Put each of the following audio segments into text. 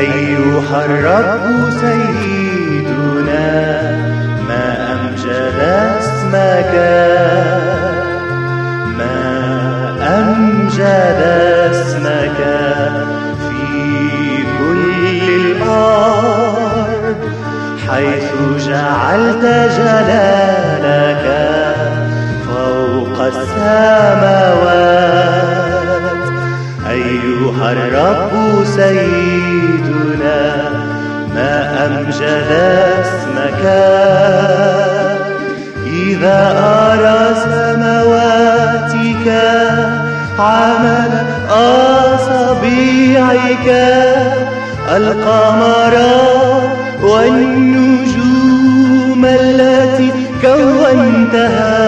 أيها الرب سيدنا، ما أمجد اسمك، ما أمجد اسمك في كل الأرض، حيث جعلت جلالك فوق السماوات. أيها الرب سيدنا، ما أمجد اسمك. إذا أرى سماواتك عمل أصابعك، القمر والنجوم التي كونتها.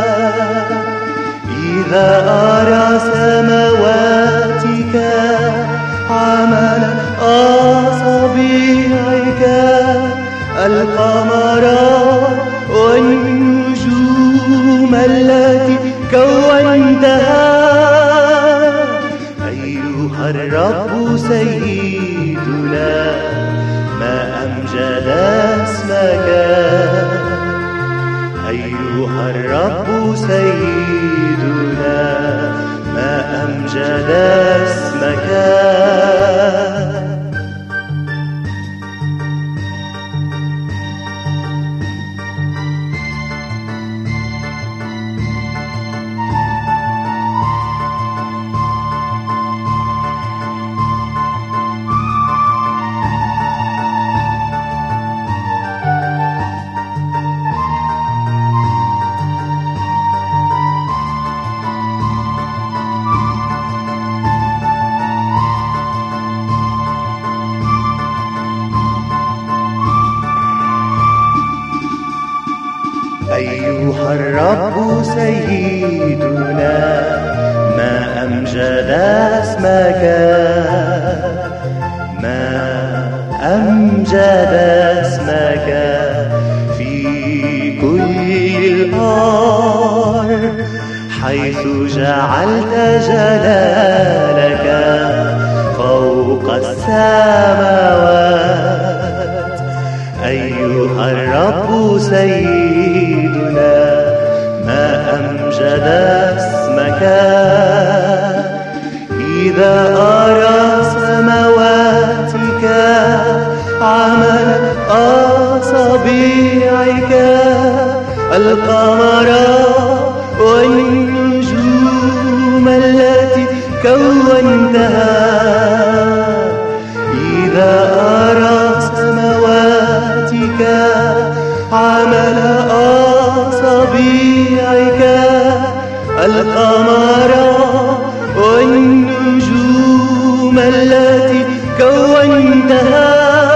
إذا أرى سماواتك عمل أصابعك، القمر والنجوم التي كونتها. أيها الرب سيدنا، ما أمجد اسمك. أيها الرب سيدنا، ما أمجد اسمك. أيها الرب سيدنا، ما أمجد اسمك، ما أمجد اسمك في كل الأرض، حيث جعلت جلالك فوق السماوات. أيها الرب سيدنا، ما أمجد اسمك. إذا أرى سماواتك عمل أصابعك، القمر والنجوم التي كونتها. إذا أرى سماواتك عمل أصابعك، القمر والنجوم التي كونتها.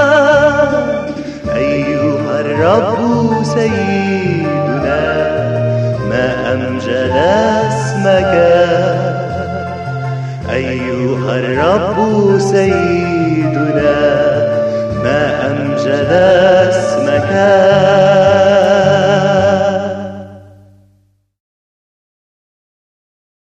أيها الرب سيدنا، ما أمجد اسمك. أيها الرب سيدنا، ما أمجد اسمك.